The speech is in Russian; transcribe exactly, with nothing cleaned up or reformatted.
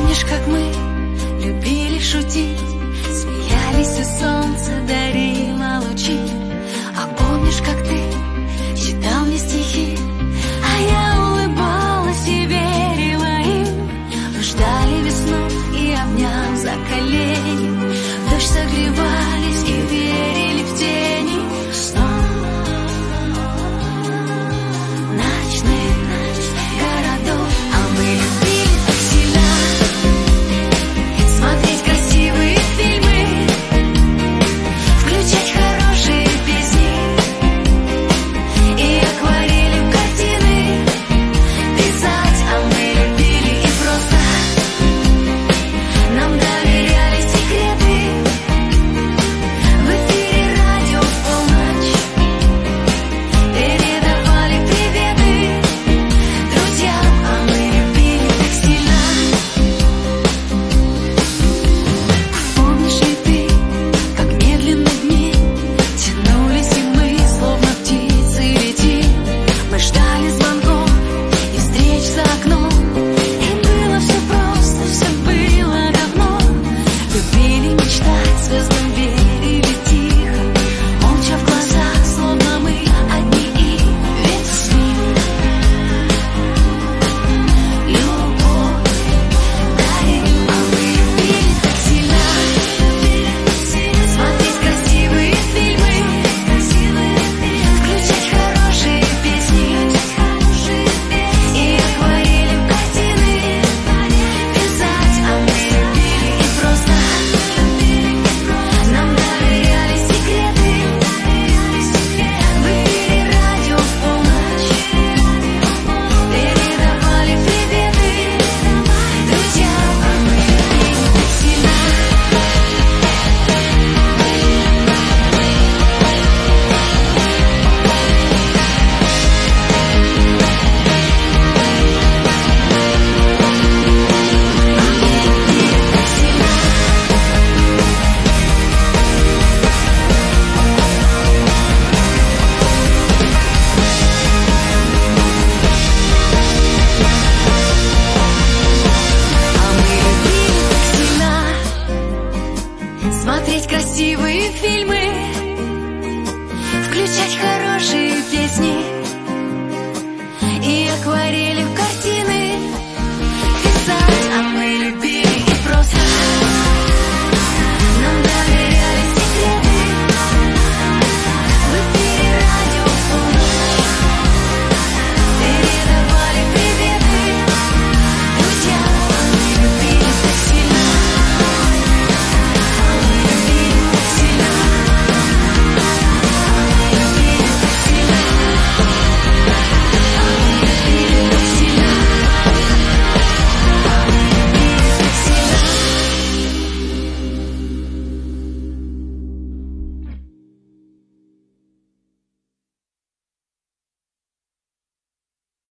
Помнишь, как мы любили шутить, смеялись, и солнце дарило лучи? А помнишь, как ты читал мне стихи, а я улыбалась и верила им? Мы ждали весну и, обняв за колени, в дождь согревались и верили в тени снов ночных городов. А мы любили так сильно смотреть красивые фильмы, включать хорошие песни и акварелью картины писать. А мы любили и просто нам доверяли секреты. В эфире радио в полночь передавали приветы друзьям. А мы любили так сильно. Помнишь ли ты, как медленно дни тянулись, и мы, словно птицы, летим? Мы ждали звонков и встреч за окном, и было все просто, все было давно. Любили мечтать, звездам верили тихо, молча в глазах, словно мы одни, и ведь с ним любовь дарим. А мы любили так сильно смотреть красивые фильмы, включать хорошие песни и акварелью картины писать. А мы любили и просто нам доверяли секреты. В эфире радио в полночь передавали приветы друзьям. А мы любили так сильно. А мы любили так сильно смотреть красивые фильмы,